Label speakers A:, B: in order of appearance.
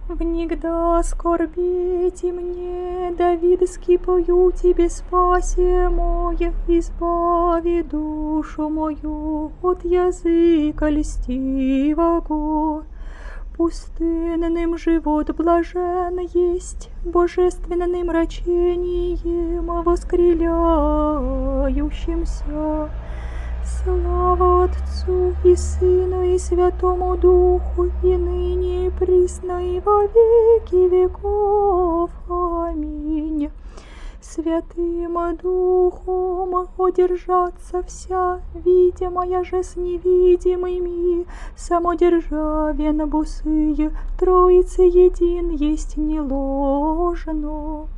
A: Внегда скорбеть и мне, Давидский пою тебе спасе мое, избави душу мою от языка льстивого. Пустынным живот блажен есть, божественным рачением воскреляющимся. Слава Отцу и Сыну и Святому Духу, и ныне и присно и во веки веков. Аминь. Святым Духом одержаться вся, видимая же с невидимыми, самодержавен бусые, Троицы един есть не ложно.